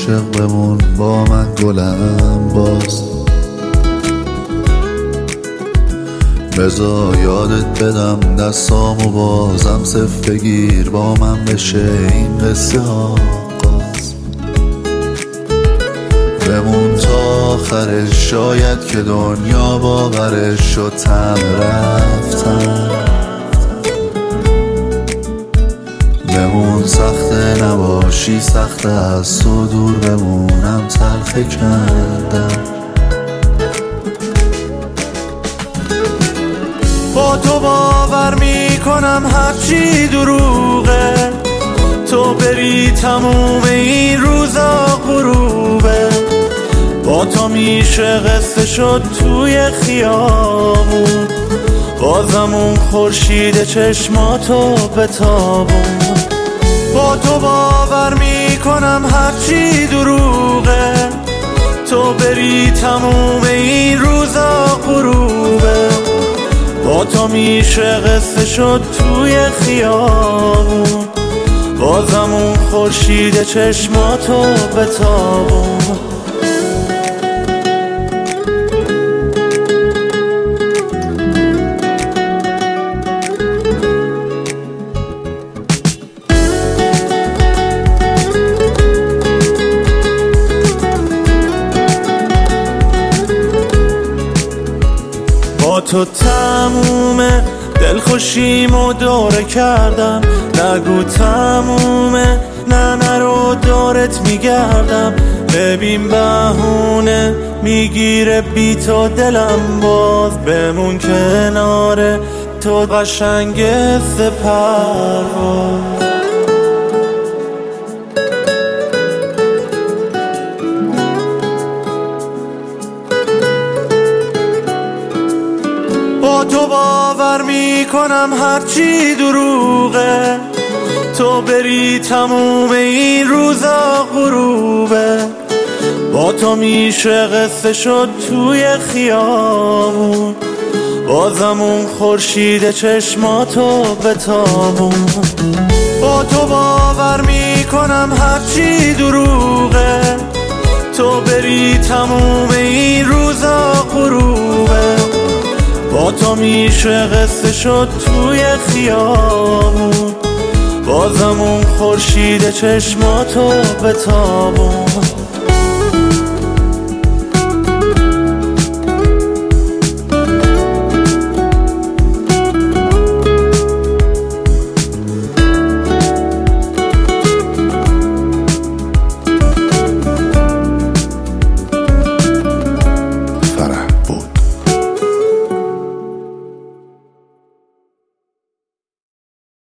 عاشق بمون با من گلم باز. بذار یادت بدم دستامو بازم صف بگیر با من بشه این قصه آغاز. بمون تا آخرش شاید که دنیا باورش شد تم رفتن. بمون سخته نباشی سخته از تو دور بمونم تلخ کردم. با تو باور میکنم هرچی دروغه، تو بری تموم این روزا غروبه. با تو میشه قصه شد توی خیابون، بازم اون خورشید چشماتو بتابون. با تو باور میکنم هرچی دروغه، تو بری تموم این روزا غروبه. با تو میشه قصه شد توی خیابون، بازم اون خورشید چشماتو بتابون. با تو تمومه دلخوشیمو دوره کردم، نگو تمومه نه نرو دورت میگردم. ببین بهونه میگیره بی تو دلم باز، بمون کناره تو قشنگ پرواز. با تو باور میکنم هرچی دروغه، تو بری تموم این روزا غروبه. با تو میشه قصه شد توی خیابون، بازم اون خورشید چشماتو بتابون. با تو باور میکنم هرچی دروغه، تو بری تموم این روزا غروبه. با تو میشه قصه شد توی خیابون، بازم اون خورشید چشماتو بتابون.